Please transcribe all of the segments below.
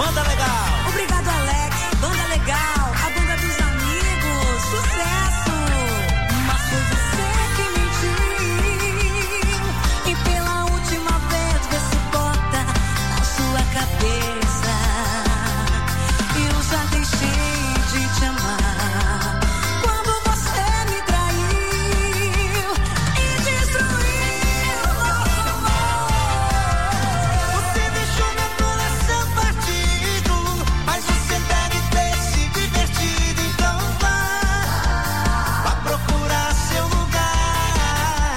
Banda Legal. Obrigado, Alex. Banda Legal, a banda dos amigos. Sucesso. Mas foi você que mentiu. E pela última vez vê se bota na sua cabeça. Eu já deixei de te amar quando você me traiu e destruiu nosso amor. Você deixou meu coração partido, mas você deve ter se divertido. Então vá procurar seu lugar.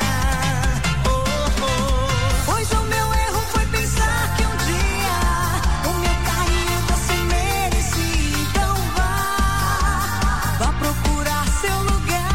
Pois o meu erro foi pensar que um dia o meu carinho você merecia. Então vá procurar seu lugar.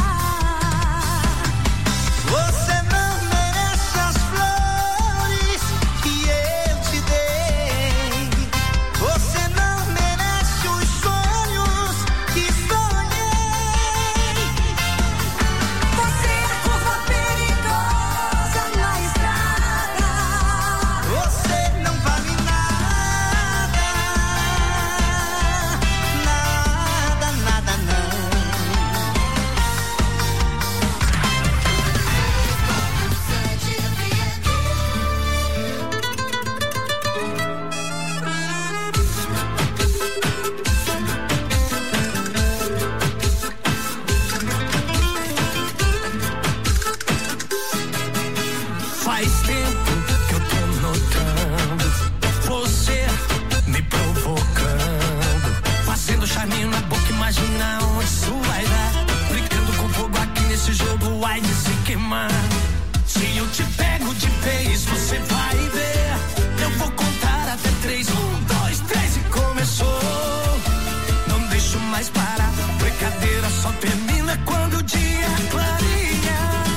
Você não merece as flores que eu te dei. Você não merece os sonhos que sonhei. Você é a curva perigosa na estrada. Você não vale nada. Nada, não. Faz tempo que eu tô notando você me provocando, fazendo charminho na boca, imagina onde isso vai dar. Brincando com fogo aqui nesse jogo, vai se queimar. Se eu te pego de vez, você vai ver. Eu vou contar até 3, 1, 2, 3 e começou. Não deixo mais parar, brincadeira só termina quando o dia clareia.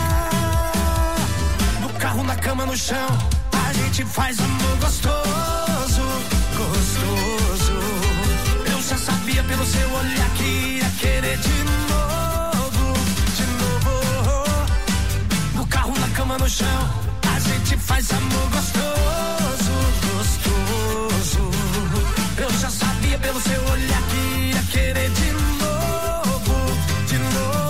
No carro, na cama, no chão, a gente faz amor gostoso, gostoso. Eu já sabia pelo seu olhar que ia querer de novo, de novo. No carro, na cama, no chão, a gente faz amor gostoso, gostoso. Eu já sabia pelo seu olhar que ia querer de novo, de novo.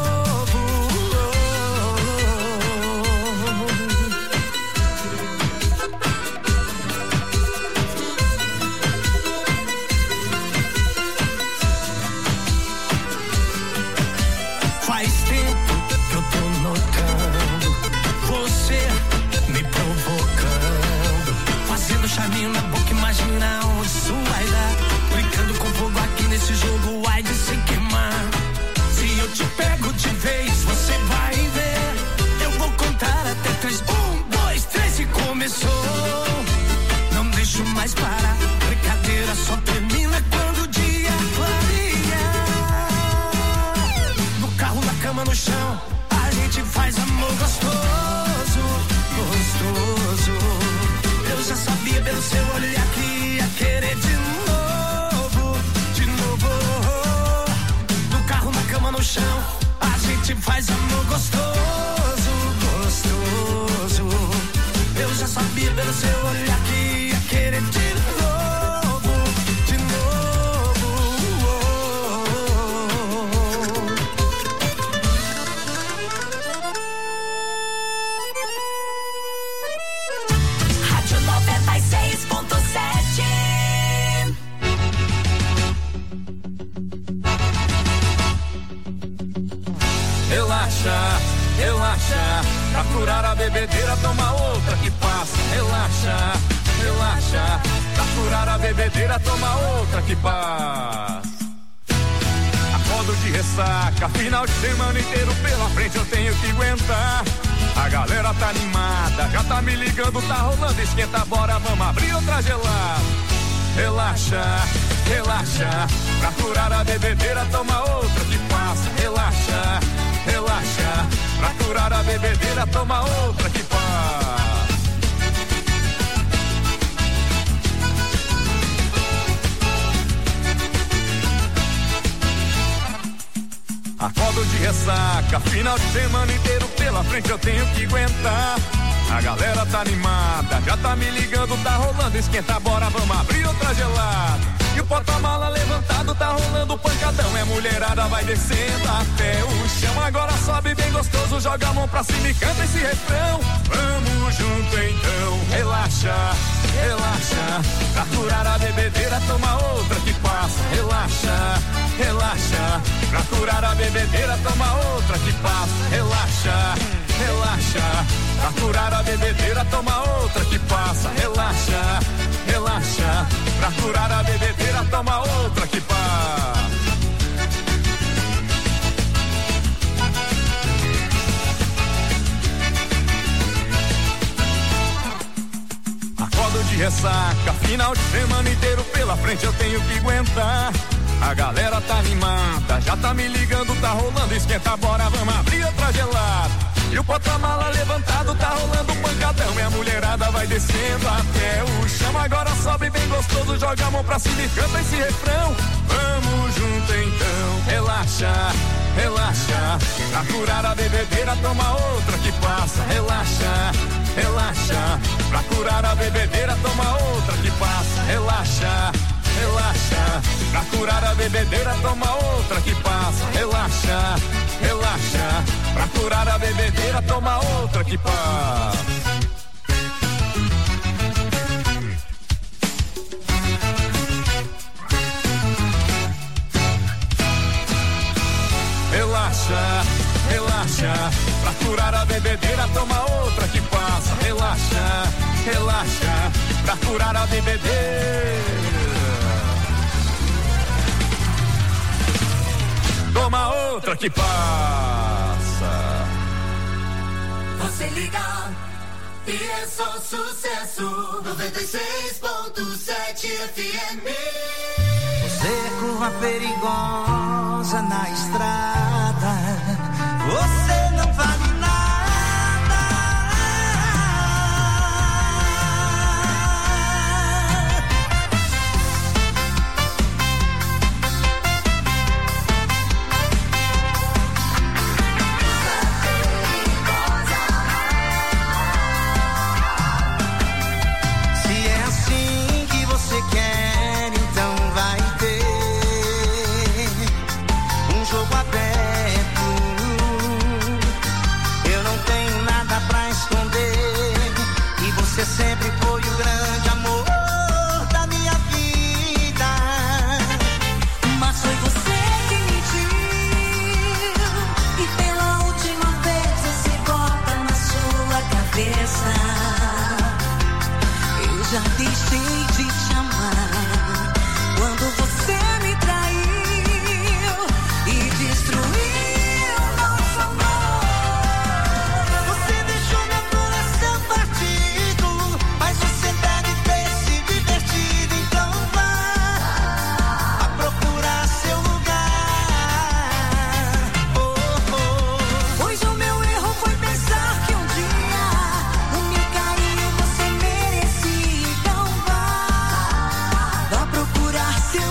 Faz tempo que eu tô notando você me provocando, fazendo charminho na boca, imagina onde isso vai dar. Brincando com fogo aqui nesse jogo, ai de se queimar. Se eu te pego de vez, você vai ver. Eu vou contar até 3, 1, 2, 3 e começou. Não deixo mais parar, brincadeira só termina quando o dia clareia. No carro, na cama, no chão, a gente faz amor gostoso, gostoso. Eu já sabia pelo seu olhar que ia querer de novo, de novo. No carro, na cama, no chão, a gente faz amor gostoso, gostoso. Eu já sabia pelo seu olhar que ia querer de novo, de novo. Rádio 96.7. Relaxa, relaxa, pra curar a bebedeira toma outra que passa. Relaxa, relaxa, pra curar a bebedeira toma outra que passa. Acordo de ressaca, final de semana inteiro pela frente eu tenho que aguentar. A galera tá animada, já tá me ligando, tá rolando, esquenta, bora, vamos abrir outra gelada. Relaxa, relaxa, pra curar a bebedeira toma outra que passa. Relaxa, relaxa, pra curar a bebedeira toma outra que passa. Acordo de ressaca, final de semana inteiro pela frente eu tenho que aguentar. A galera tá animada, já tá me ligando, tá rolando, esquenta, bora, vamos abrir outra gelada. E o porta-mala levantado, tá rolando pancadão. É mulherada, vai descendo até o chão. Agora sobe bem gostoso, joga a mão pra cima e canta esse refrão. Vamos junto então, relaxa, relaxa. Pra curar a bebedeira, toma outra que passa. Relaxa, relaxa. Pra curar a bebedeira, toma outra que passa. Relaxa, relaxa. Pra curar a bebedeira, toma outra que passa. Relaxa, relaxa. Pra curar a bebedeira, toma outra que passa. Acordo de ressaca, final de semana inteiro pela frente eu tenho que aguentar. A galera tá animada, já tá me ligando, tá rolando, esquenta, bora, vamos abrir outra gelada. E o porta-mala levantado, tá rolando pancadão. E a mulherada vai descendo até o chão. Agora sobe bem gostoso, joga a mão pra cima e canta esse refrão. Vamos junto então, relaxa, relaxa. Pra curar a bebedeira, toma outra que passa. Relaxa, relaxa. Pra curar a bebedeira, toma outra que passa. Relaxa, relaxa. Pra curar a bebedeira, toma outra que passa. Relaxa, relaxa. Pra curar a bebedeira, toma outra que passa. Relaxa, relaxa. Pra curar a bebedeira, toma outra que passa. Relaxa, relaxa. Pra curar a bebedeira, toma outra que passa. Você liga e é só sucesso. 96.7 FM. Você é curva perigosa na estrada. Você não vale nada. Sempre foi o grande amor da minha vida. Mas foi você que mentiu, e pela última vez você bota na sua cabeça. Eu já deixei de te amar quando você me traiu e destruiu nosso amor. Você deixou meu coração partido, mas você deve ter se divertido, então vá a procurar seu lugar. Oh, oh. Pois o meu erro foi pensar que um dia o meu carinho você merecia, então vá procurar seu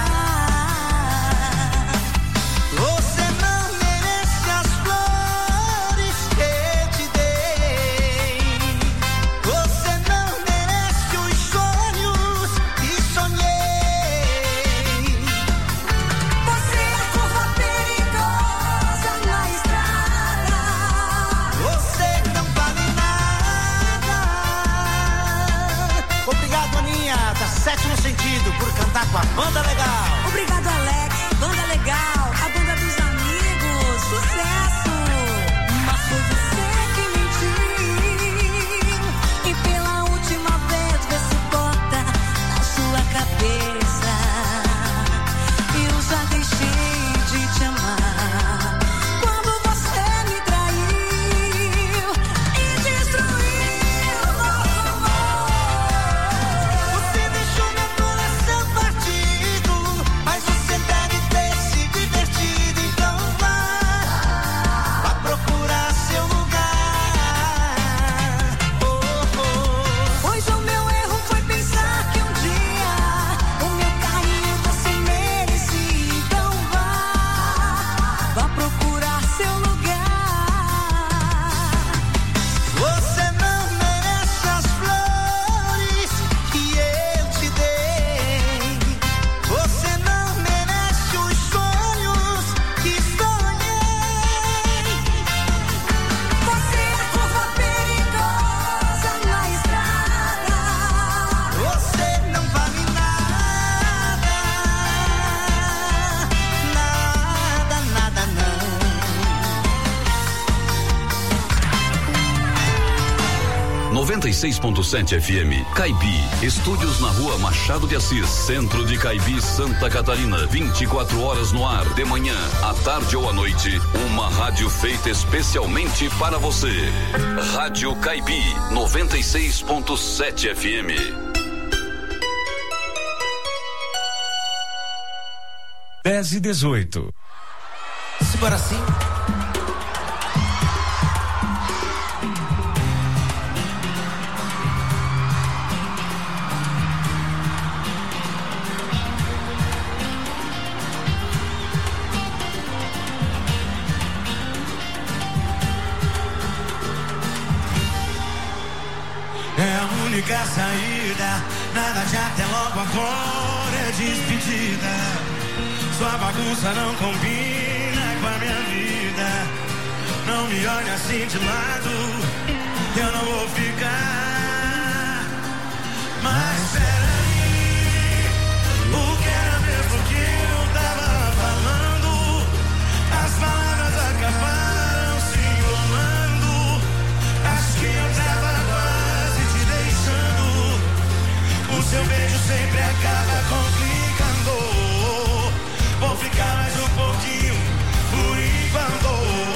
lugar. Você não merece as flores que eu te dei. Você não merece os sonhos que sonhei. Você é a curva perigosa na estrada. Você não vale nada. Obrigado, Aninha, da Sétimo Sentido, por cantar com a Banda Legal. Obrigado, Alex, Banda Legal, a banda dos amigos, sucesso. Mas foi você que mentiu, e pela última vez você bota na sua cabeça. Eu já deixei de te amar quando você me traiu e destruiu nosso amor. Você deixou meu coração partido, 96.7 FM. Caibi, estúdios na Rua Machado de Assis, centro de Caibi, Santa Catarina, 24 horas no ar, de manhã, à tarde ou à noite, uma rádio feita especialmente para você. Rádio Caibi, 96.7 FM. 10:18. Simbora assim. É a única saída, nada de até logo agora, é despedida. Sua bagunça não combina com a minha vida. Não me olhe assim de lado, eu não vou ficar. Mas peraí, o que era mesmo que eu tava falando? As palavras acabaram se enrolando. Acho que eu tava quase te deixando. O seu beijo sempre acaba complicando. Vou ficar mais um pouquinho, por enquanto.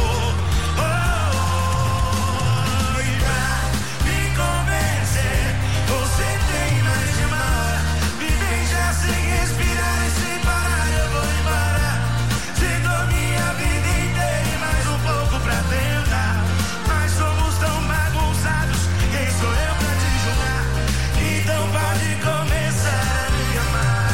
E pra me convencer, você tem mais de uma hora. Me deixa sem respirar e sem parar, eu vou embora. Te dou minha vida inteira e mais um pouco pra tentar. Mas somos tão bagunçados, quem sou eu pra te julgar? Então pode começar a me amar.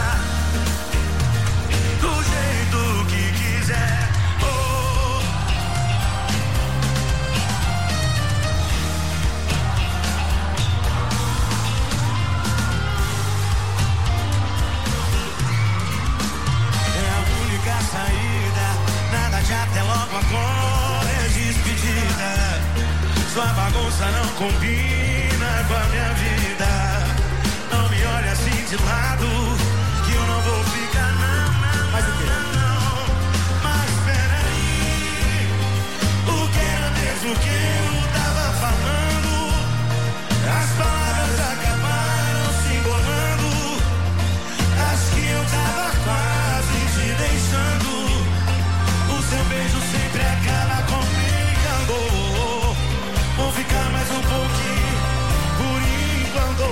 Até logo agora é despedida. Sua bagunça não combina com a minha vida. Não me olhe assim de lado, que eu não vou ficar não. Mas o que? Não. Mas peraí, o que era mesmo que eu tava falando? As palavras acabaram se embolando. Acho que eu tava quase te deixando. Seu beijo sempre acaba complicando. Vou ficar mais um pouquinho, por enquanto.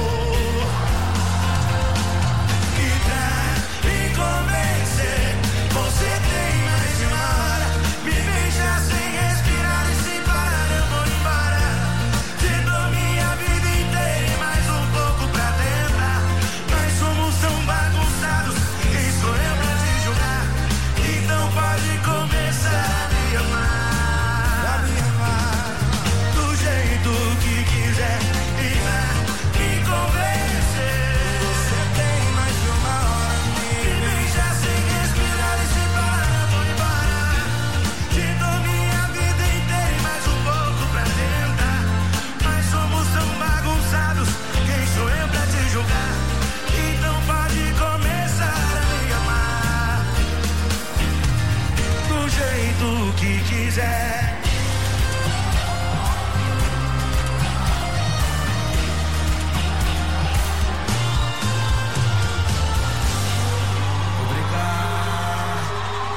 E pra me convencer, você tem mais de uma hora. Me deixa sem respirar e sem parar, eu vou embora. Te dou minha vida inteira e mais um pouco pra tentar. Nós somos tão bagunçados, quem sou eu pra te julgar? Então pode começar a me amar, do jeito que quiser. E pra me convencer, você tem mais de uma hora. Me deixa sem respirar e sem parar, eu vou embora. Te dou minha vida inteira e mais um pouco pra tentar. Nós somos tão bagunçados, quem sou eu pra te julgar? Então pode começar a me amar, do jeito que quiser. Obrigado.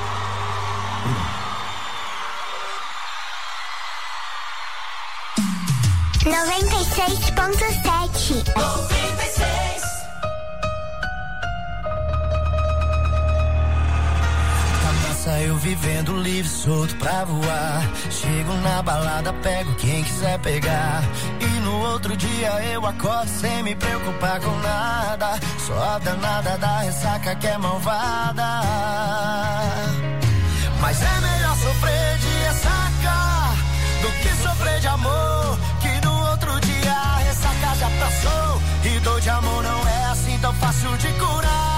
96.7. 96. Eu vivendo livre, solto pra voar. Chego na balada, pego quem quiser pegar. E no outro dia eu acordo sem me preocupar com nada. Só a danada da ressaca que é malvada. Mas é melhor sofrer de ressaca do que sofrer de amor. Que no outro dia a ressaca já passou. E dor de amor não é assim tão fácil de curar.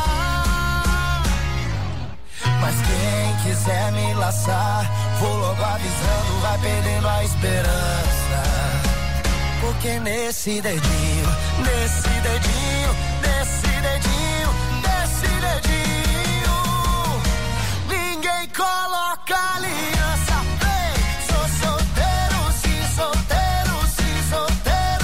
Mas quem quiser me laçar, vou logo avisando, vai perdendo a esperança. Porque nesse dedinho, nesse dedinho, nesse dedinho, nesse dedinho, ninguém coloca aliança. Ei, sou solteiro, sim, solteiro, sim, solteiro.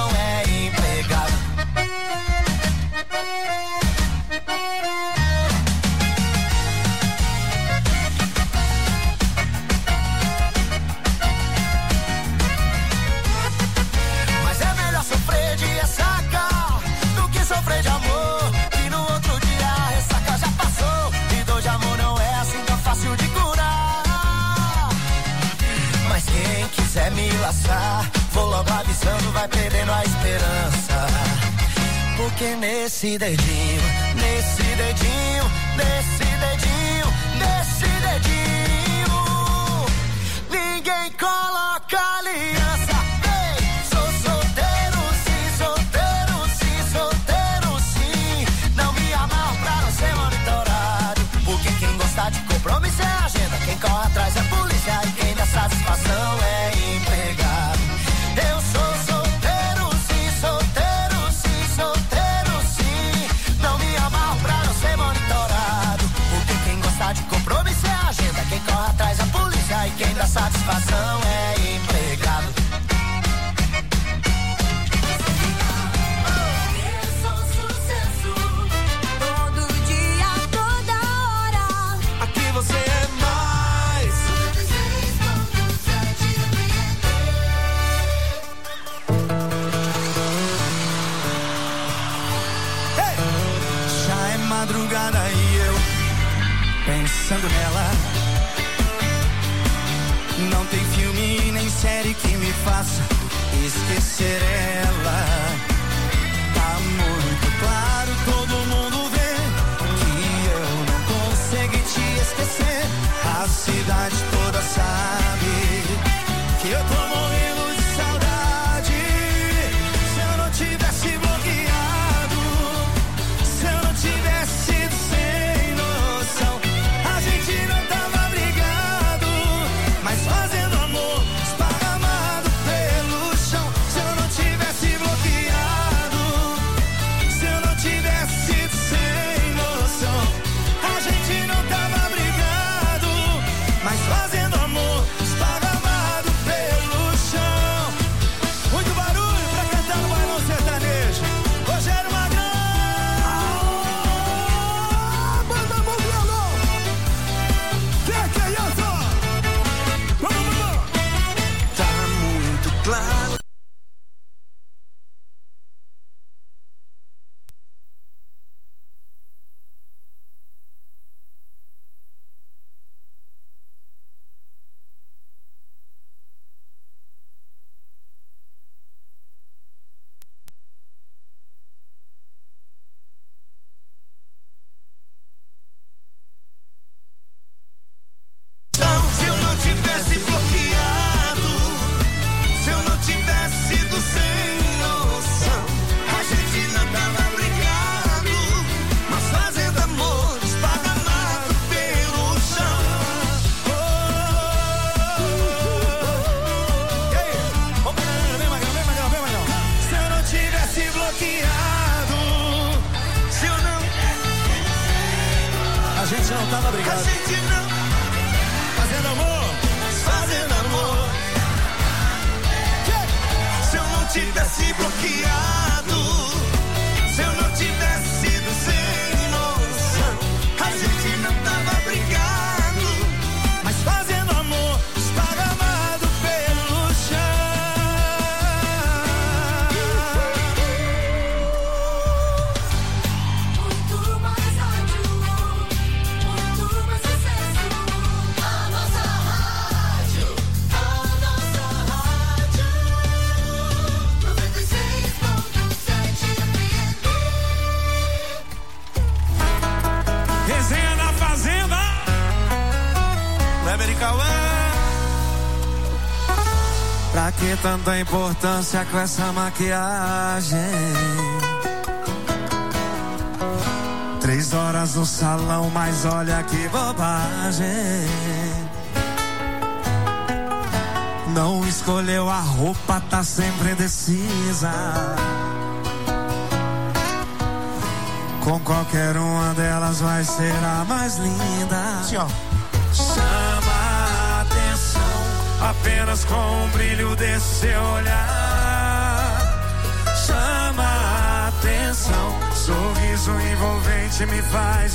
é empregado. Mas é melhor sofrer de ressaca do que sofrer de amor. E no outro dia a ressaca já passou. E dor de amor não é assim tão fácil de curar. Mas quem quiser me laçar, vou logo avisando, vai perdendo a esperança. Porque nesse dedinho, nesse dedinho, nesse dedinho, nesse dedinho, ninguém coloca aliança. Ei, sou solteiro, sim, solteiro, sim, solteiro, sim. Não me amarro pra não ser monitorado. Porque quem gosta de compromisso é a agenda. Quem corre atrás é a polícia. E quem dá satisfação é empregado. Eu sou solteiro, sim, solteiro, sim, solteiro, sim. Não me amarro pra não ser monitorado. Porque quem gosta de compromisso é a agenda. Quem corre atrás é a polícia. E quem dá satisfação é empregado. Eu sou sucesso. Todo dia, toda hora. Aqui você é mais. 96.7 Já é madrugada e eu pensando nela. Não tem filme nem série que me faça esquecer ela. Tá muito claro, todo mundo vê que eu não consegui te esquecer. A cidade toda sabe que eu tô morrendo de saudade. Se eu não tivesse bloqueado, se eu não tivesse sido sem noção, a gente não tava brigado, mas fazendo amor esparramado pelo chão. Se eu não tivesse bloqueado, se eu não tivesse sido sem noção, a gente não tava brigado, mas fazendo amor esparramado pelo chão. Muito barulho pra cantar no bailão sertanejo. Rogério Magrão, banda Modelo. Que é isso? Vamos. Tá muito claro. Se eu não tivesse bloqueado, se eu não tivesse sido sem noção, a gente não tava brigado, mas fazendo amor esparramado pelo chão. E aí? Vamos, vem, Magrão. Se eu não tivesse bloqueado, se eu não... A gente não tava brigado. A gente não... Fazendo amor. Se eu não tivesse bloqueado, se eu não tivesse sido sem noção, a gente não tava brigado, mas fazendo amor esparramado pelo Muito mais rádio, muito mais sucesso. A nossa rádio, 96.7 FM. Resenha na Fazenda. Kleber e Cauã. Pra que tanta importância com essa maquiagem? 3 horas no salão, mas olha que bobagem. Não escolheu a roupa, tá sempre indecisa. Com qualquer uma delas vai ser a mais linda. Sim, ó. Chama a atenção apenas com o brilho desse seu olhar. sorriso envolvente me faz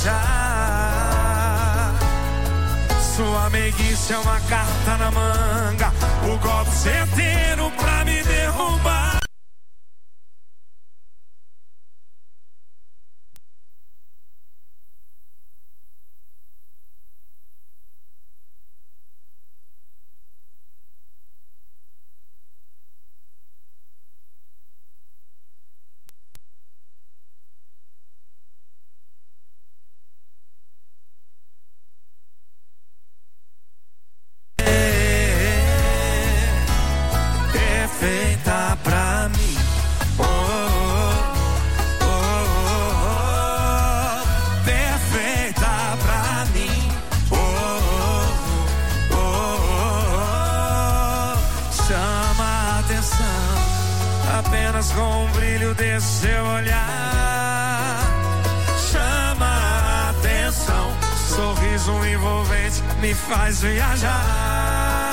viajar. Sua meiguice é uma carta na manga, o golpe certeiro pra me derrubar. Perfeita pra mim, oh, oh, oh, oh. Perfeita pra mim, oh, oh, oh, oh. Chama a atenção apenas com o brilho desse seu olhar. Chama a atenção, sorriso envolvente me faz viajar.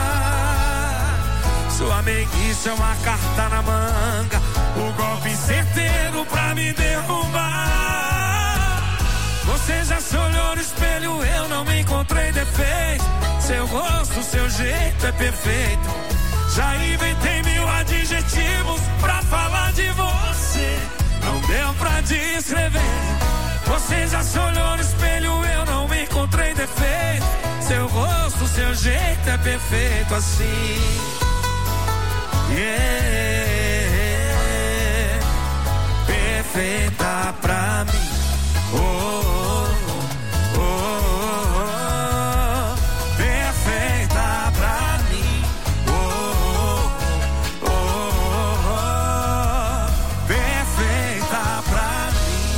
Sua meiguice é uma carta na manga, o golpe certeiro pra me derrubar. Você já se olhou no espelho, eu não me encontrei defeito. Seu rosto, seu jeito é perfeito. Já inventei 1000 adjetivos pra falar de você, não deu pra descrever. Você já se olhou no espelho, eu não me encontrei defeito. Seu rosto, seu jeito é perfeito assim. Yeah, perfeita pra mim, oh, oh, oh, oh. Perfeita pra mim, oh, oh, oh, oh. Perfeita pra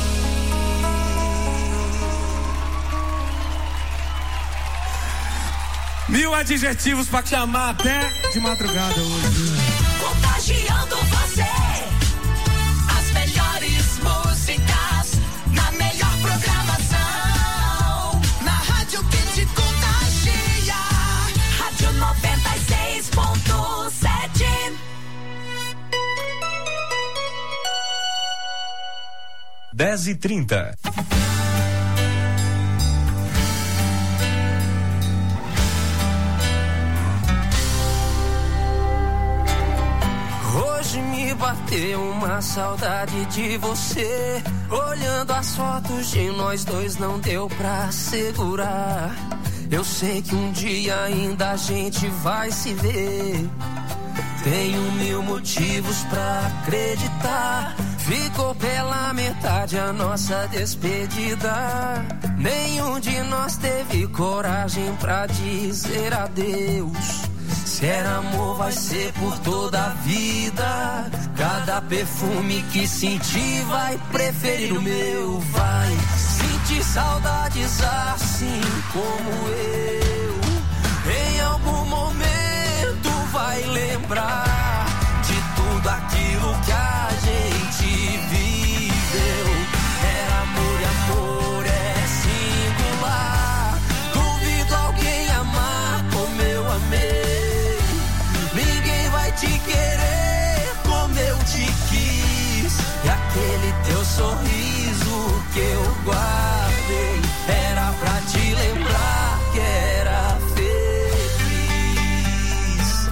mim. 1000 adjetivos pra te amar até de madrugada hoje. Contagiando você, as melhores músicas, na melhor programação, na rádio que te contagia, Rádio 96.7. 10h30. Hoje me bateu uma saudade de você. Olhando as fotos de nós dois não deu pra segurar. Eu sei que um dia ainda a gente vai se ver. Tenho 1000 motivos pra acreditar. Ficou pela metade a nossa despedida. Nenhum de nós teve coragem pra dizer adeus. Se era amor, vai ser por toda a vida. Cada perfume que sentir vai preferir o meu. Vai sentir saudades assim como eu. Em algum momento vai lembrar de tudo aquilo que a gente viveu. Era amor e amor é singular. Duvido alguém amar como eu amei. Ninguém vai te querer como eu te quis. E aquele teu sorriso que eu guardei era pra te lembrar que era feliz.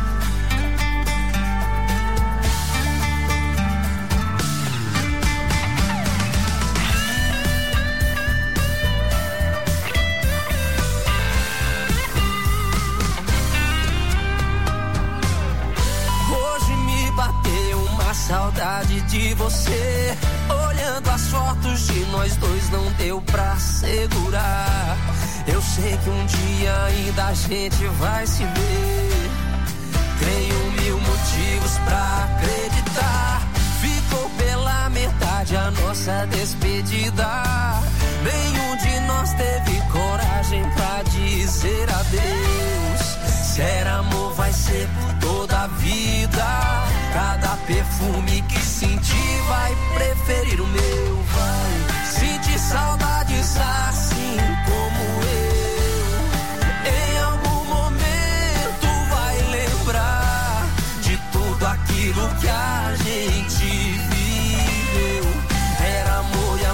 Saudade de você. Olhando as fotos de nós dois não deu pra segurar. Eu sei que um dia ainda a gente vai se ver. Tenho 1000 motivos pra acreditar. Ficou pela metade a nossa despedida. Nenhum de nós teve coragem pra dizer adeus. Se era amor, vai ser por toda a vida. Cada perfume que sentir vai preferir o meu. Vai sentir saudades assim como eu. Em algum momento vai lembrar de tudo aquilo que a gente viveu. Era amor e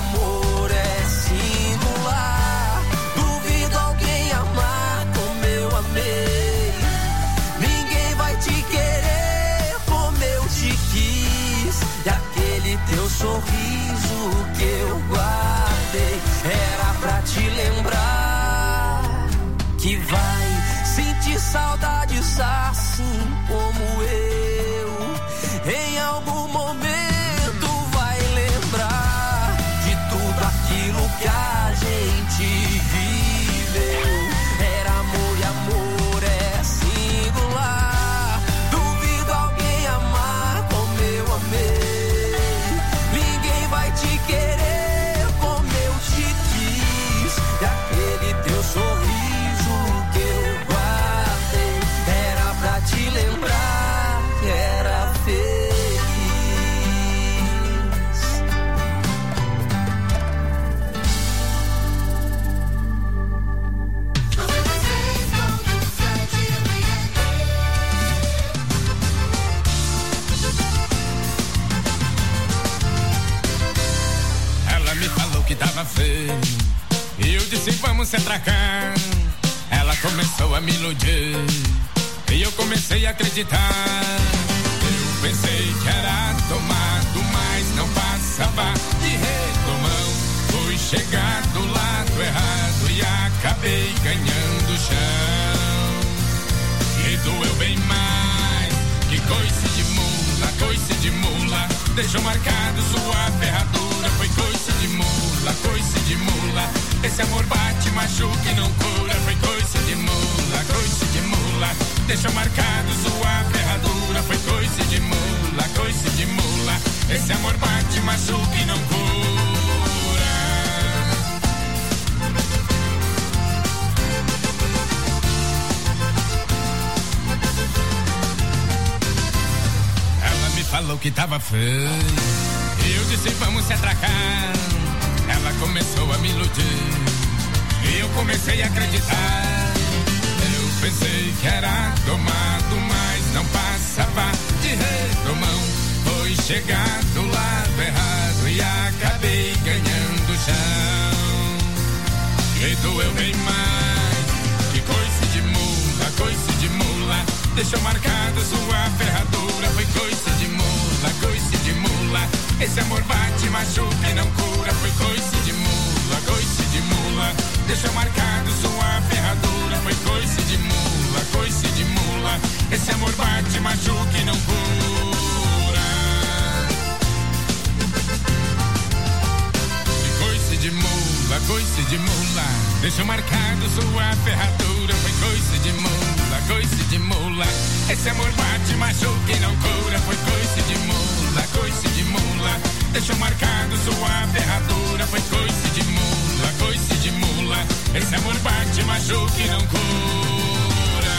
teu sorriso que eu guardei. Era pra te lembrar que vai sentir saudades assim como eu. Em algum momento vai lembrar de tudo aquilo que a gente viveu. Era amor e amor é singular. Duvido alguém amar como eu amei. Ninguém vai te querer como eu te quis. E aquele teu sorriso que eu guardei era pra te lembrar que era feliz. Ela me falou que tava feio e eu disse vamos se atracar. Ela começou a me iludir e eu comecei a acreditar. Eu pensei que era tomado, mas não passava de retomão. Fui chegar do lado errado e acabei ganhando chão. E doeu bem mais, que coice de mula, coice de mula. Deixou marcado sua ferradura, foi coice de mula, coice de mula. Esse amor bate, machuca e não cura, foi coice de mula, coice de mula. Deixou marcado sua ferradura, foi coice de mula, coice de mula. Esse amor bate, machuca e não cura. Ela me falou que tava feio e eu disse vamos se atracar. Ela começou a me iludir e eu comecei a acreditar. Eu pensei que era tomado, mas não passava de retomão. Foi chegar do lado errado e acabei ganhando chão. E doeu bem mais, que coice de mula, coice de mula. Deixou marcado sua ferradura, foi coice de mula, coice de mula. Esse amor bate, machuca e não cura, foi coice de mula, coice de mula. Deixou marcado sua ferradura, foi coice de mula, coice de mula. Esse amor bate, machuca e não cura. E coice de mula, coice de mula. Deixou marcado sua ferradura, foi coice de mula, coice de mula. Esse amor bate, machuca e não cura, foi coice de mula, coice de mula. Deixou marcado sua ferradura, foi coice de mula, coice de mula. Esse amor bate, machuca e não cura.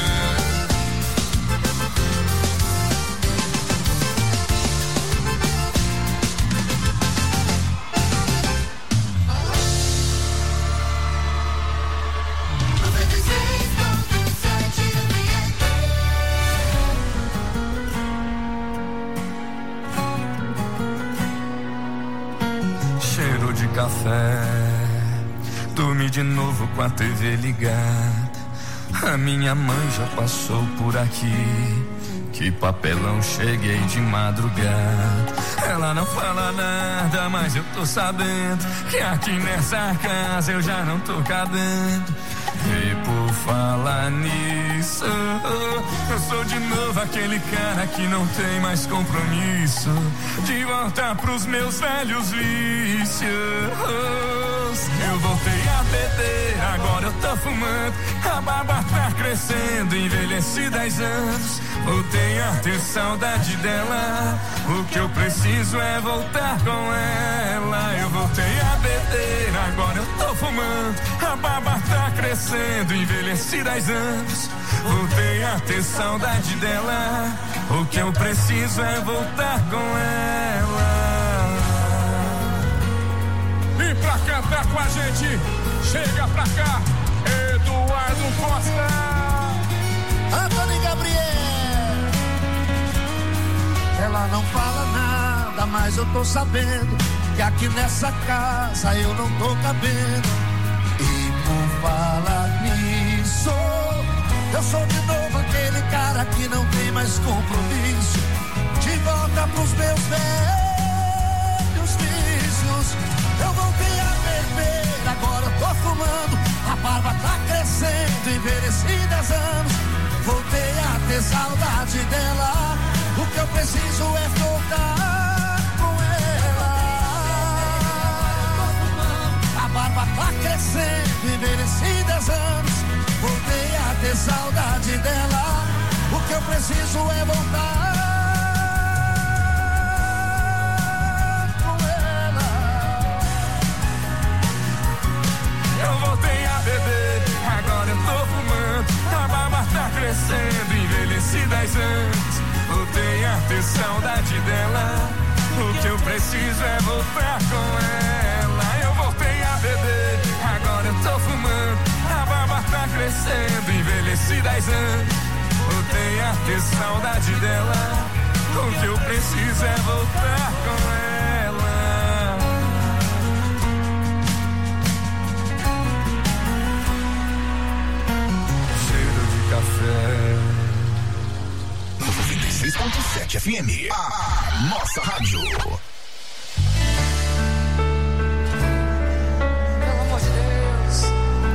Café, dormi de novo com a TV ligada. A minha mãe já passou por aqui. Que papelão, cheguei de madrugada. Ela não fala nada, mas eu tô sabendo que aqui nessa casa eu já não tô cabendo. E por falar nisso, eu sou de novo aquele cara que não tem mais compromisso. De voltar pros meus velhos vícios. Eu voltei a beber, agora eu tô fumando. A barba tá crescendo, envelheci 10 anos. Voltei a ter saudade dela. O que eu preciso é voltar com ela. Eu voltei a beber, agora eu tô fumando. A barba tá crescendo, envelheci 10 anos. Voltei a ter saudade dela. O que eu preciso é voltar com ela. Vem pra cantar com a gente, chega pra cá, Eduardo Costa, Antônio Gabriel. Ela não fala nada, mas eu tô sabendo que aqui nessa casa eu não tô cabendo. E por falar nisso, eu sou de novo aquele cara que não tem mais compromisso. De volta pros meus velhos saudade dela. O que eu preciso é voltar com ela. A barba tá crescendo, envelheci 10 anos. Voltei a ter saudade dela. O que eu preciso é voltar com ela. Eu voltei a beber, agora eu tô fumando. A barba tá crescendo, envelheci 10 anos. Voltei a ter saudade dela. O que eu preciso é voltar com ela. Eu voltei a beber, agora eu tô fumando. A barba tá crescendo, envelheci 10 anos. Voltei a ter saudade dela. O que eu preciso é voltar com ela. Cheiro de café. 96.7 FM. A nossa rádio. Pelo amor de Deus.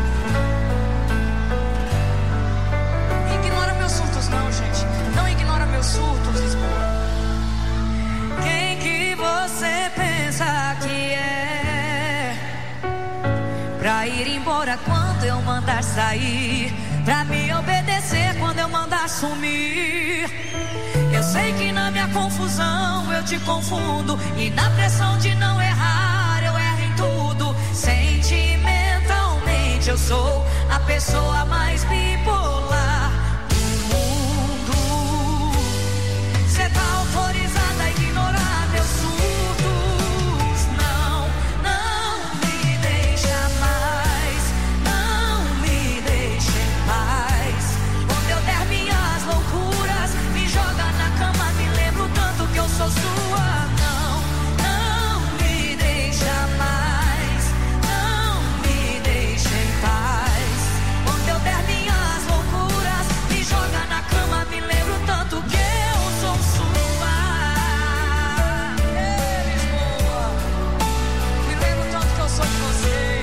Ignora meus surtos não, gente. Não ignora meus surtos, Lisboa. Quem que você pensa que é? Pra ir embora quando eu mandar sair, pra me obedecer quando eu mandar sumir. Eu sei que na minha confusão eu te confundo, e na pressão de não errar eu erro em tudo. Sentimentalmente eu sou a pessoa mais bipolar do mundo. Cê tá autorizada a ignorar meus surtos. Não, não me deixa mais, não me deixa em paz. Quando eu der minhas loucuras, me joga na cama, me lembro tanto que eu sou sua. Não, não me deixa mais, não me deixa em paz. Quando eu der minhas loucuras, me joga na cama, me lembro tanto que eu sou sua. Ei, Lisboa, me lembro tanto que eu sou de você.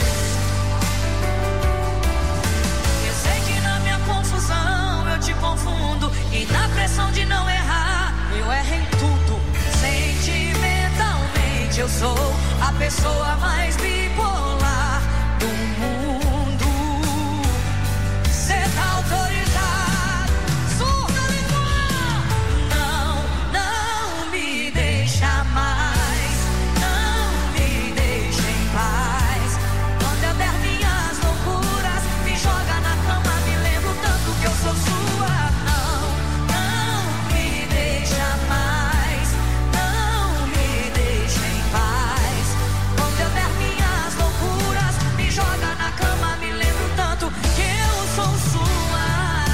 Eu sei que na minha confusão eu te confundo, e na pressão de não errar eu erro em tudo. Sentimentalmente eu sou a pessoa mais bipolar do mundo. Cê tá autorizado, surda, Lisboa. Não, não me deixa mais, não me deixa em paz. Quando eu der minhas loucuras, me joga na cama, me lembro tanto que eu sou sua. Não, não me deixa mais, não me deixa em paz. Quando eu der minhas loucuras, me joga na cama, me lembro tanto que eu sou sua.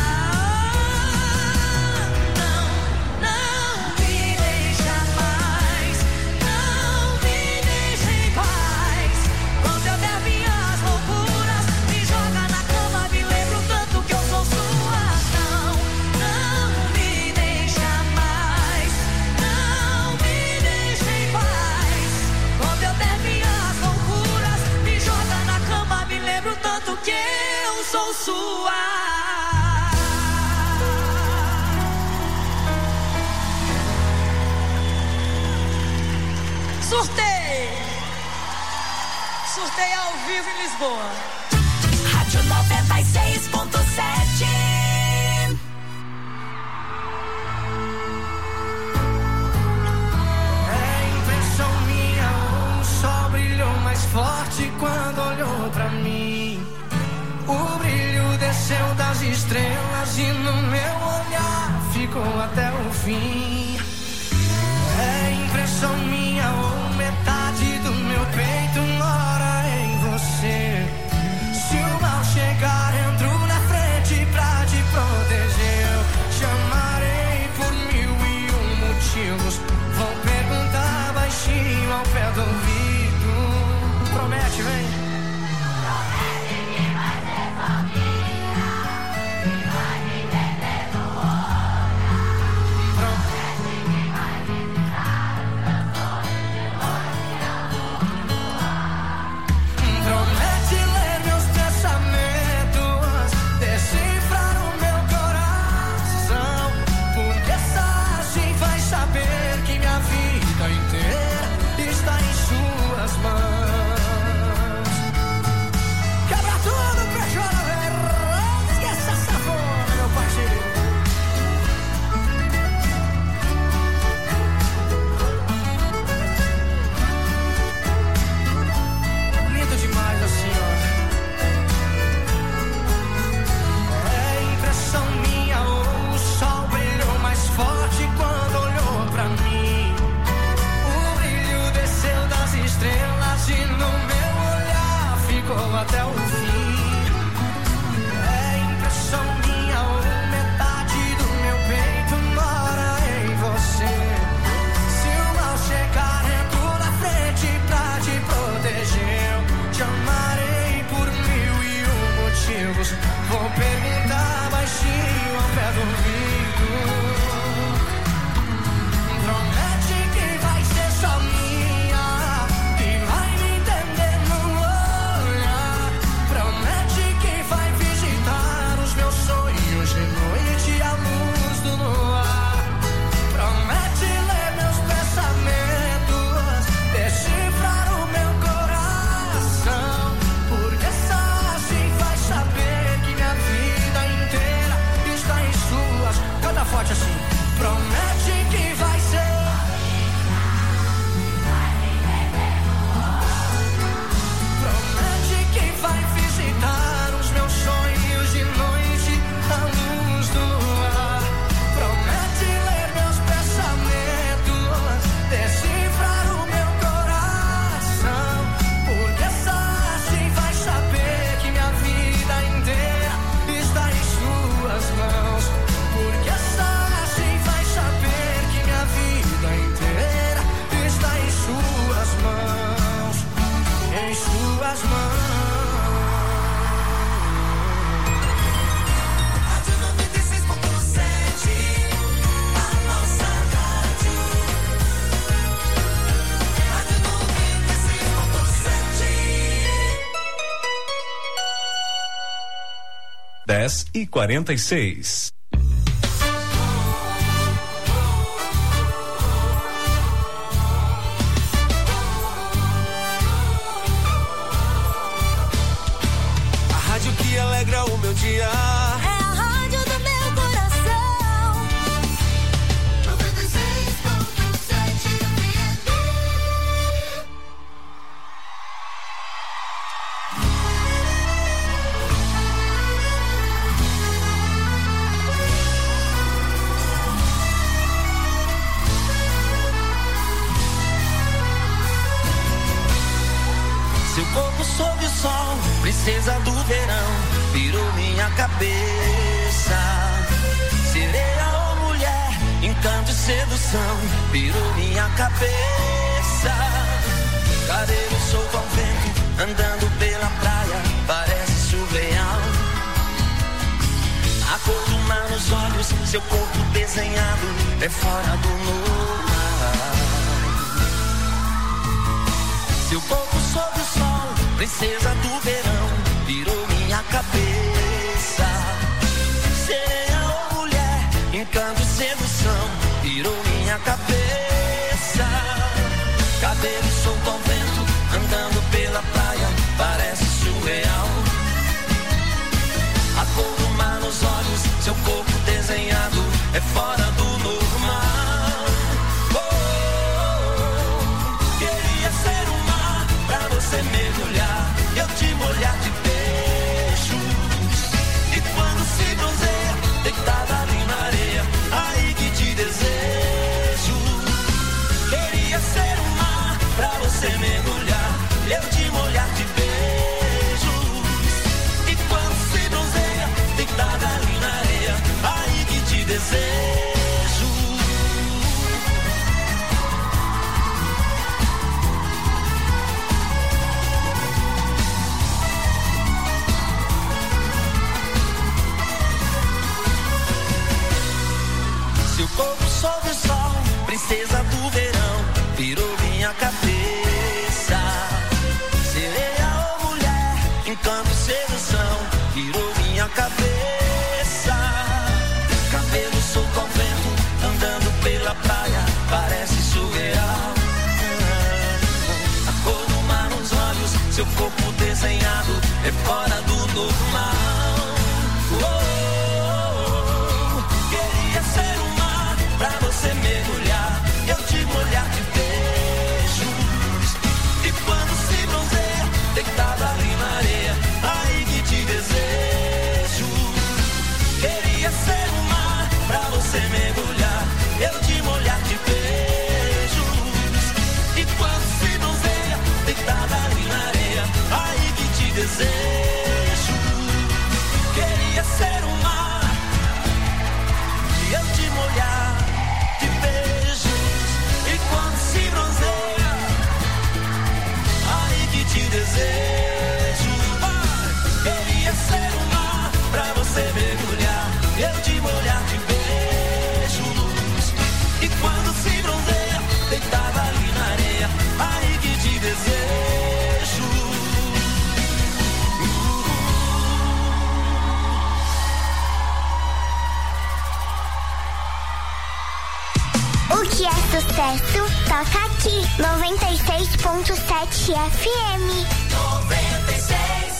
Não, não me deixa mais, não me deixa em paz. Quando eu der minhas loucuras, me joga na cama, me lembro tanto que eu sou sua. Não, não me deixa mais, não me deixa em paz. Quando eu der minhas loucuras, me joga na cama, me lembro tanto que eu sou sua. Surtei! Surtei ao vivo em Lisboa. Rádio 96.7. É impressão minha, o sol brilhou mais forte quando olhou pra mim. O brilho desceu das estrelas e no meu olhar ficou até o fim. É impressão minha, ou metade do meu peito mora em você. Se o mal chegar, entro na frente pra te proteger. Eu chamarei por 1001 motivos. Vou perguntar baixinho ao pé do ouvido. Promete, vem. 10h46. A rádio que alegra o meu dia. Seu corpo sob o sol, princesa do verão, virou minha cabeça. Sereia ou mulher, encanto e sedução, virou minha cabeça. Cabelo solto ao vento, andando pela praia, parece surreal. A cor do mar nos olhos, seu corpo desenhado, é fora do normal. Seu corpo sob o sol, princesa do verão, virou minha cabeça. Sereia ou mulher, encanto e sedução, virou minha cabeça. Cabelo solto ao vento, andando pela praia, parece surreal. A cor do mar nos olhos, seu corpo desenhado, é fora do normal. Você mergulhar, eu te molhar de beijos. E quando se bronzeia, deitada ali na areia, aí que te desejo. Queria ser um mar pra você mergulhar, eu te molhar de beijos. E quando se bronzeia, deitada ali na areia, aí que te desejo. Seu corpo sob o sol, princesa do verão, virou minha cabeça. Sereia ou mulher, encanto e sedução, virou minha cabeça. Cabelo solto ao vento, andando pela praia, parece surreal. A cor do mar nos olhos, seu corpo desenhado, é fora do normal. Queria ser um mar pra você mergulhar, eu te molhar de beijos. E quando se bronzeia, deitada ali na areia, aí que te desejo. Queria ser um mar pra você mergulhar, eu te molhar de beijos. E quando se bronzeia, deitada ali na areia, aí que te desejo. Queria ser um mar e eu te molhar de beijos. E quando se bronzeia, aí que te desejo. Queria ser um mar pra você mergulhar, eu te molhar de beijos. E quando se bronzeia, deitada ali na areia, aí que te desejo. O que é sucesso, toca aqui, 96.7 FM. 96.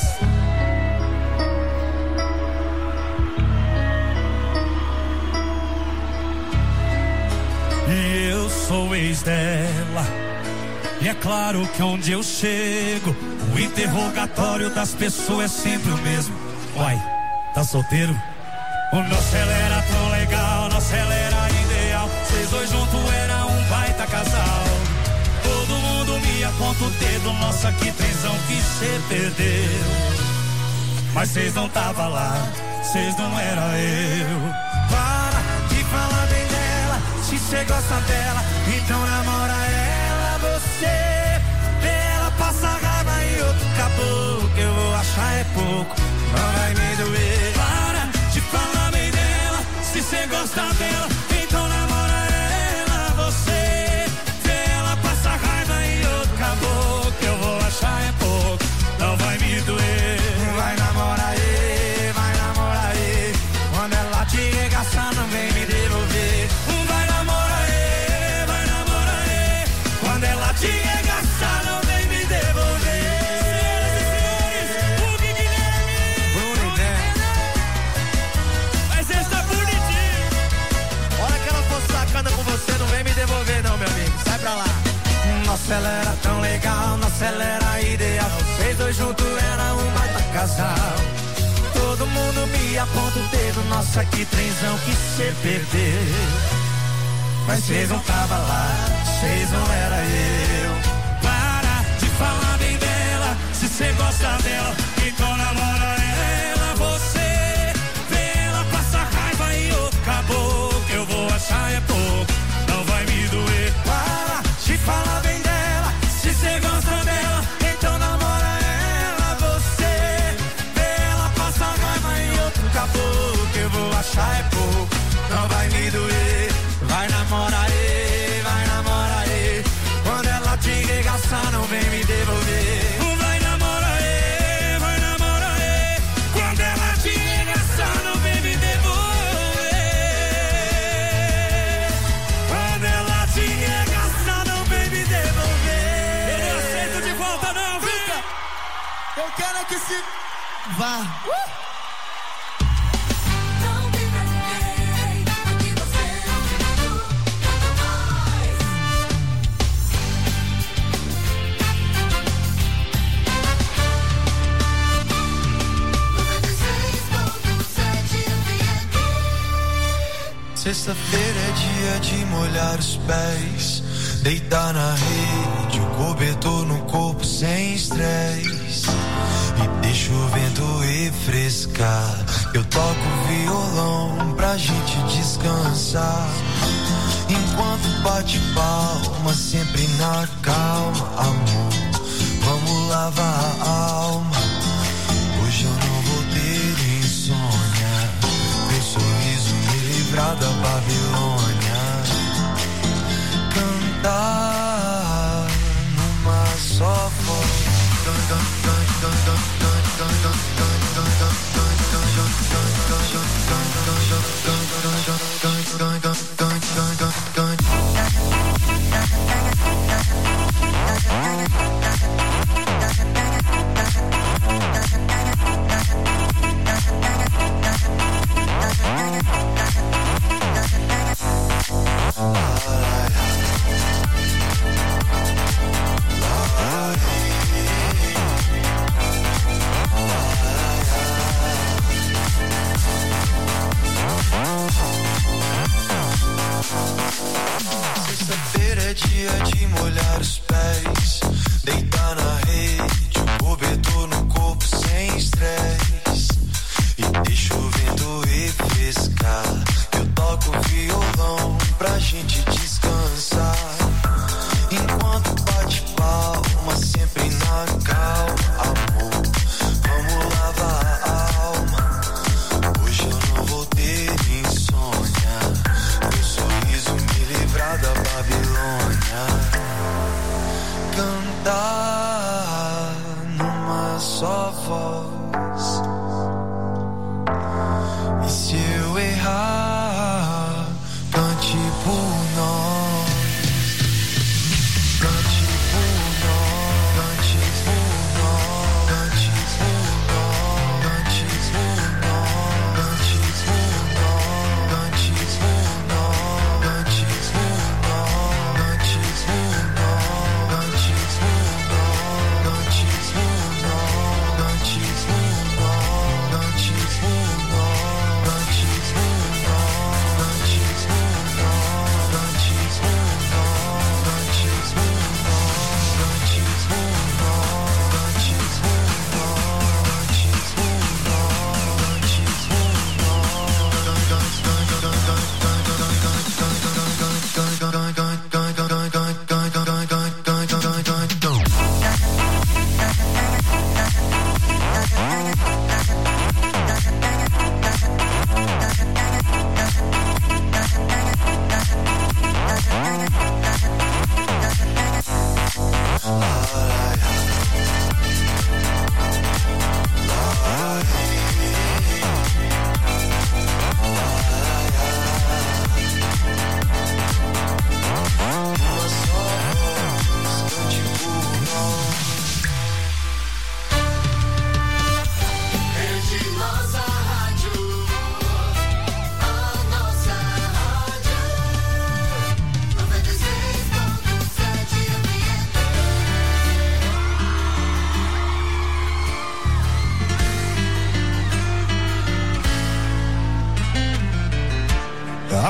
E eu sou ex dela, e é claro que onde eu chego, o interrogatório das pessoas é sempre o mesmo. Uai, tá solteiro? O nosso ela era tão legal, nosso ela era ideal. Vocês dois juntos era um baita casal. Todo mundo me aponta o dedo, nossa que trenzão que cê perdeu. Mas cês não tava lá, cês não era eu. Para de falar bem dela, se cê gosta dela, então namora ela. Você vê ela passa raiva e outro acabou, que eu vou achar é pouco, não vai me doer. Para de falar bem dela, se cê gosta dela, então namora ela. Você vê ela passa raiva e outro acabou, que eu vou achar é pouco, não vai me doer. Vai namorar ele, vai namorar ela te regaçar, não vem me devolver. Senhoras e senhores, o Guilherme. Mas esse tá bonitinho. Hora que ela for sacana com você, não vem me devolver não, meu amigo. Sai pra lá. Nossa, ela era tão legal, nossa, ela era ideal. Vocês dois juntos era um baita casal. Todo mundo me aponta o dedo, nossa, que trenzão que cê perdeu. Mas cês não tava lá, cês não era eu. Para de falar bem dela, se cê gosta dela, então namora ela. Você vê ela passar raiva e acabou. O que eu vou achar é pouco, não vai me doer. Para de falar bem dela, se cê gosta dela, então namora ela. Você vê ela passar raiva e acabou. O que eu vou achar é pouco, não vai me doer. Vai namorar aí, vai namorar aí. Quando ela te regaçar, não vem me devolver. Vai namorar aí, vai namorar aí. Quando ela te regaçar, não vem me devolver. Quando ela te regaçar, não vem me devolver. Eu não aceito de volta não, fica. Eu quero é que se vá. Sexta-feira é dia de molhar os pés, deitar na rede, o cobertor no corpo sem estresse. E deixa o vento refrescar. Eu toco violão pra gente descansar. Enquanto bate palma, sempre na calma, amor. Vamos lavar a alma. Hoje eu não vou ter insônia. Teu sorriso me livrar da Babilônia. Cantar numa só voz.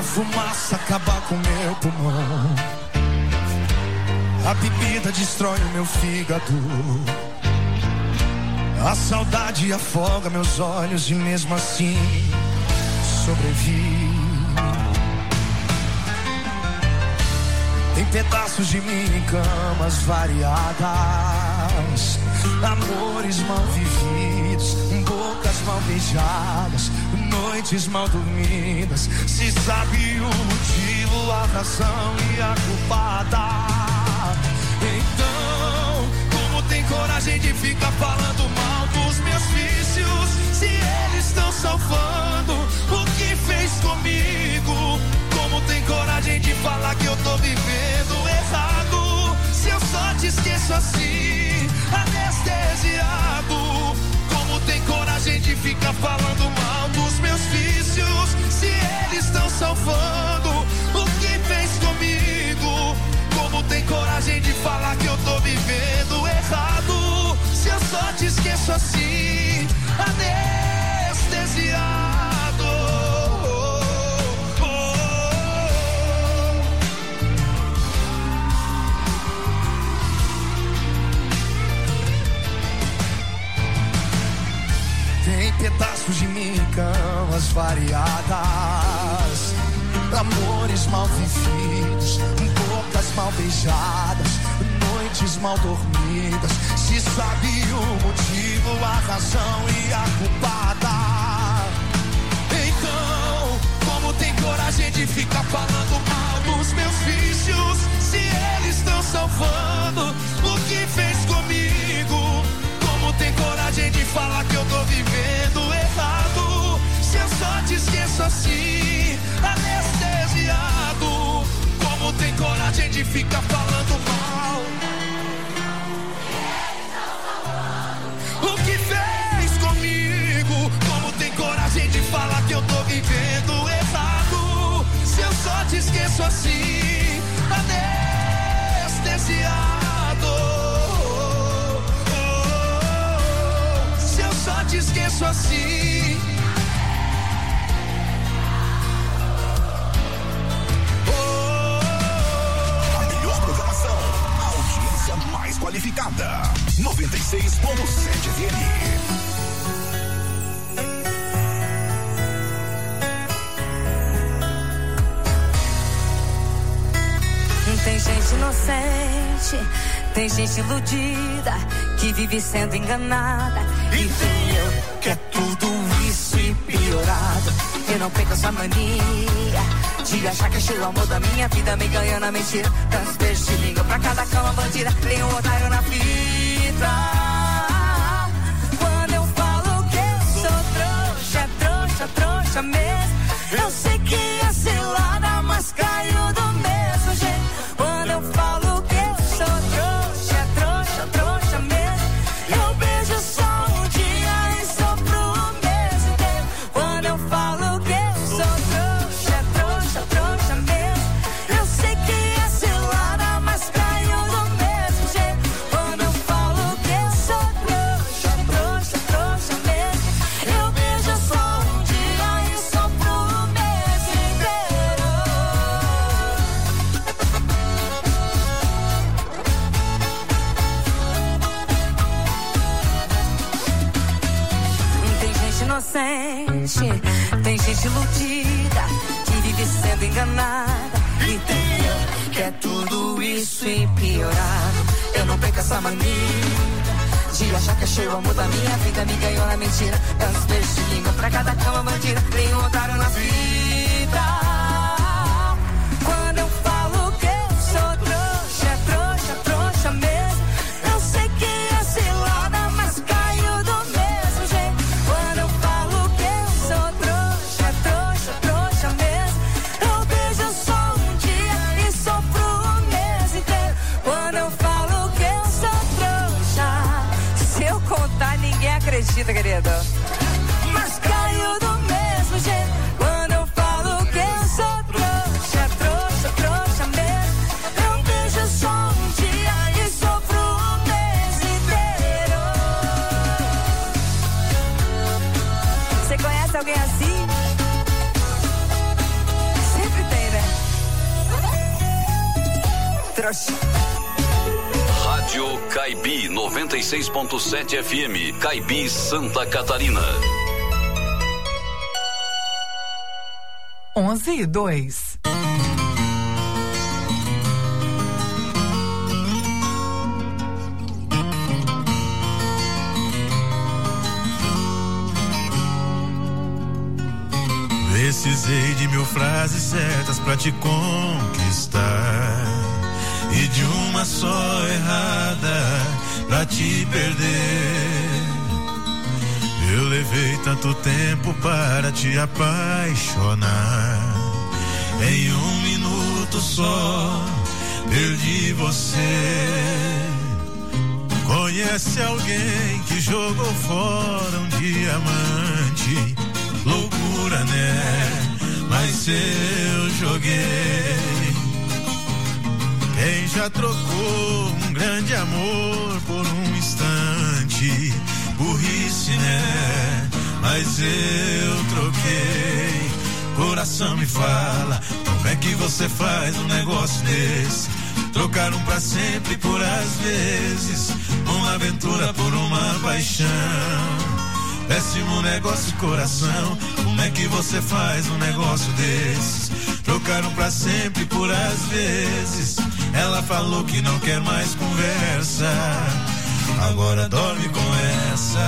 A fumaça acaba com meu pulmão. A bebida destrói o meu fígado. A saudade afoga meus olhos e mesmo assim sobrevivi. Tem pedaços de mim em camas variadas, amores mal vividos, bocas mal beijadas, noites mal dormidas. Se sabe o motivo, a razão e a culpada. Então, como tem coragem de ficar falando mal dos meus vícios, se eles estão salvando o que fez comigo? Como tem coragem de falar que eu tô vivendo errado, se eu só te esqueço assim, anestesiado? Como tem coragem de ficar falando mal dos meus vícios, se eles estão salvando o que fez comigo? Como tem coragem de falar que eu tô vivendo errado, se eu só te esqueço assim, anestesiado? Tem pedaços de mim em camas variadas, amores mal vividos, bocas mal beijadas, noites mal dormidas. Se sabe o motivo, a razão e a culpada. Então, como tem coragem de ficar falando mal dos meus vícios, se eles estão salvando o que fez comigo? Como tem coragem de falar que eu tô vivendo errado, se eu só te esqueço assim, anestesiado? Como tem coragem de ficar falando mal o que fez comigo? Como tem coragem de falar que eu tô vivendo errado, se eu só te esqueço assim, anestesiado? Só te esqueço assim. A melhor programação, a audiência mais qualificada. 96.7 FM. Tem gente inocente, tem gente iludida, que vive sendo enganada. E tem eu, que é tudo isso e piorado. Eu não perco essa mania de achar que achei o amor da minha vida, me ganhando a mentira. Tantos beijos de língua pra cada cama bandida, tem um otário na fita. Quando eu falo que eu sou trouxa, é trouxa, trouxa mesmo. Eu sei que é cilada, mas caio do mesmo jeito. Quando eu falo que eu sou trouxa, é trouxa, trouxa mesmo. Eu beijo só um dia e sopro o mês inteiro. Quando eu falo que eu sou trouxa, é trouxa, trouxa mesmo. Eu sei que é cilada, mas caio do mesmo jeito. Quando eu falo que eu sou trouxa, é trouxa, trouxa mesmo. Eu beijo só um dia e sopro o mês inteiro. Tem gente inocente, tem gente iludida, que vive sendo enganada. E tem eu, que é tudo isso e piorado. Eu não perco essa mania de achar que achei o amor da minha vida, me ganhou na mentira. Tantos beijos de língua pra cada cama bandida, tem um otário na vida. Quando eu falo que eu sou trouxa, é trouxa, trouxa mesmo. Eu sei que é cilada, mas caio do mesmo jeito. Quando eu falo que eu sou trouxa, é trouxa, trouxa mesmo. Eu beijo só um dia e sopro o mês inteiro. Quando eu falo que eu sou trouxa, se eu contar ninguém acredita, querido. Mas caio do mesmo jeito. Quando eu falo que eu sou trouxa, é trouxa, trouxa mesmo. Eu beijo só um dia e sopro o mês inteiro. Você conhece alguém assim? Sempre crush. Rádio Caibi 96.7 FM, Caibi, Santa Catarina. 11:02. Precisei de 1000 frases certas pra te conquistar e de uma só errada pra te perder. Eu levei tanto tempo para te apaixonar. Em 1 minuto só perdi você. Conhece alguém que jogou fora um diamante? Loucura, né? Mas eu joguei. Quem já trocou um grande amor por um instante? Burrice, né? Mas eu troquei. Coração me fala, como é que você faz um negócio desse? Trocar um pra sempre por às vezes, uma aventura por uma paixão. Péssimo negócio, coração, como é que você faz um negócio desses? Trocar um pra sempre por às vezes. Ela falou que não quer mais conversa, agora dorme com essa.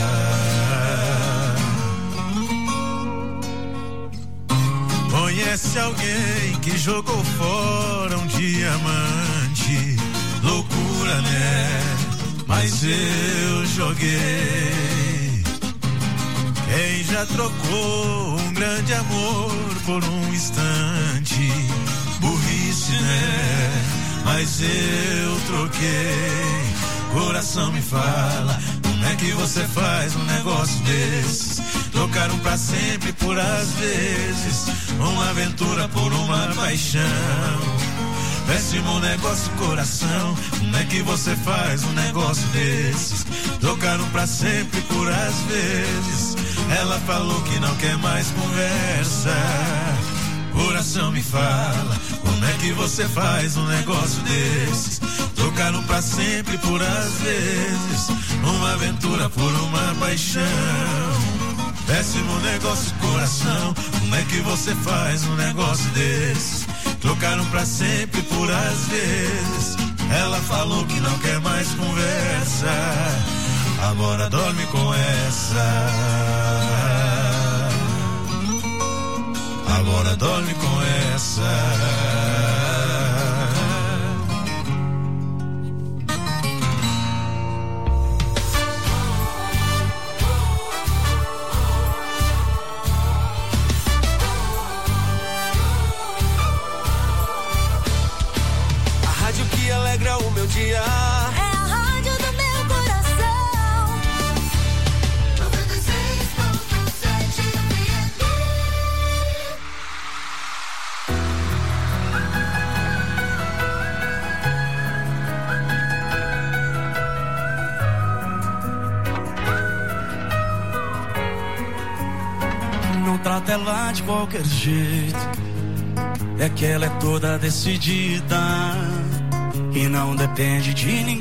Conhece alguém que jogou fora um diamante? Loucura, né? Mas eu joguei. Quem já trocou um grande amor por um instante? Burrice, né? Mas eu troquei. Coração me fala, como é que você faz um negócio desses? Trocar um pra sempre por às vezes, uma aventura por uma paixão. Péssimo negócio, coração, como é que você faz um negócio desses? Trocar um pra sempre por às vezes. Ela falou que não quer mais conversa. Coração me fala, como é que você faz um negócio desses? Trocar um pra sempre por às vezes, uma aventura por uma paixão. Péssimo negócio, coração, como é que você faz um negócio desses? Trocar um pra sempre por às vezes. Ela falou que não quer mais conversa, agora dorme com essa. Agora dorme com essa. A rádio que alegra o meu dia. É a rádio do meu coração. 96.7 FM. Não trata ela de qualquer jeito, é que ela é toda decidida e não depende de ninguém.